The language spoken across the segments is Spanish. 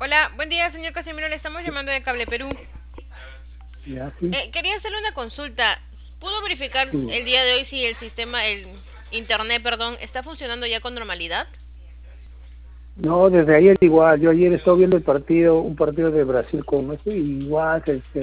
Hola, buen día, señor Casimiro. Le estamos llamando de Cable Perú. Ya, sí, Quería hacerle una consulta. ¿Pudo verificar sí. el día de hoy si el sistema, el internet, perdón, está funcionando ya con normalidad? No, desde ayer igual. Yo ayer estaba viendo un partido de Brasil con esto, y igual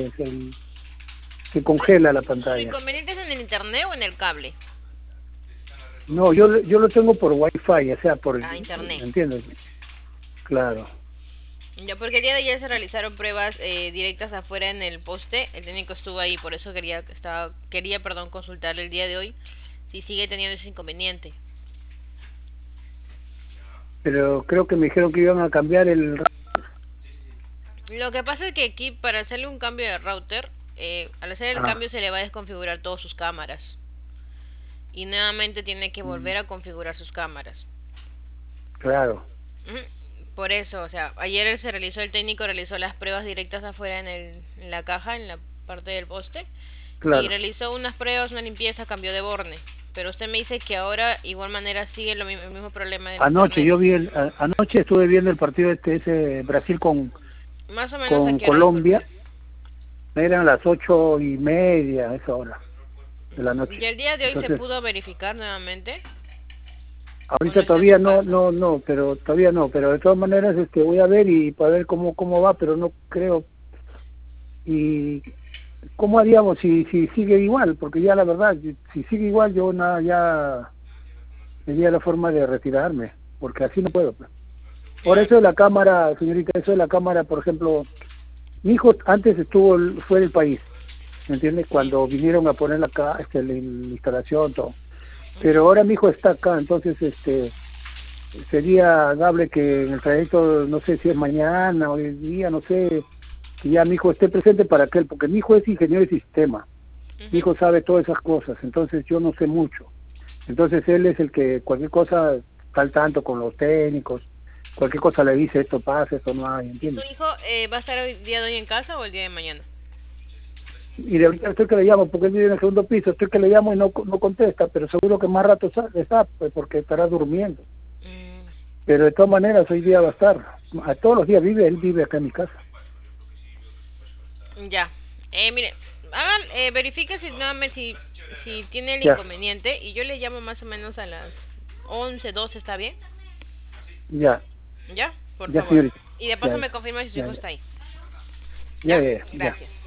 se congela la ¿Su pantalla. inconveniente es en el internet o en el cable? No, yo lo tengo por Wi-Fi, o sea, Ah, internet. ¿me entiendes? Claro. Ya, porque el día de ayer se realizaron pruebas directas afuera en el poste. El técnico estuvo ahí, por eso quería, perdón, consultarle el día de hoy si sigue teniendo ese inconveniente. Pero creo que me dijeron que iban a cambiar Lo que pasa es que aquí para hacerle un cambio de router, al hacer el Ah, cambio se le va a desconfigurar todas sus cámaras y nuevamente tiene que volver a configurar sus cámaras. claro, Ujú. Por eso, o sea, ayer se realizó, el técnico realizó las pruebas directas afuera en la caja, en la parte del poste, y claro. realizó unas pruebas, una limpieza, cambió de borne. Pero usted me dice que ahora igual manera sigue el mismo problema del Anoche internet. anoche estuve viendo el partido ese Brasil Más o menos a con qué hora, disculpe. Colombia. Eran las 8:30, a esa hora de la Y noche. el día de hoy se Entonces, pudo verificar nuevamente o no ahorita está en su todavía casa. no, pero todavía no, pero de todas maneras voy a ver y para ver cómo va, pero no creo. Y cómo haríamos si sigue igual, porque ya la verdad, si sigue igual yo nada, ya sería la forma de retirarme, porque así no puedo, pues. Por Mm, eso de la cámara, señorita, eso de la cámara, por ejemplo, mi hijo antes fue del país, ¿me entiendes? sí. Cuando vinieron a poner acá la instalación, todo. Pero Ujú. ahora mi hijo está acá, entonces sería dable que en el trayecto, no sé si es mañana o el día, no sé, que ya mi hijo esté presente para aquel, porque mi hijo es ingeniero de sistema, mi Ujú. hijo sabe todas esas cosas, entonces yo no sé mucho. Entonces él es el que cualquier cosa está al tanto con los técnicos, cualquier cosa le dice, esto pasa, esto no hay, ¿Y su ¿entiendes? hijo va a estar el día de hoy en casa o el día de mañana? Y de ahorita estoy que le llamo, porque él vive en el segundo piso, estoy que le llamo y no contesta, pero seguro que más rato está, pues, porque estará durmiendo. Mm, Pero de todas maneras hoy día va a estar, a todos los días él vive acá en mi casa. ya. Mire, verifique si nuevamente si tiene el Ya, inconveniente y yo le llamo más o menos a las 11 12, ¿está bien? ya, ¿Ya? Por ya favor. señorita, Y de paso ya, me confirma si su ya, hijo ya, está ahí. ya, ¿Ya? ya, ya. Gracias.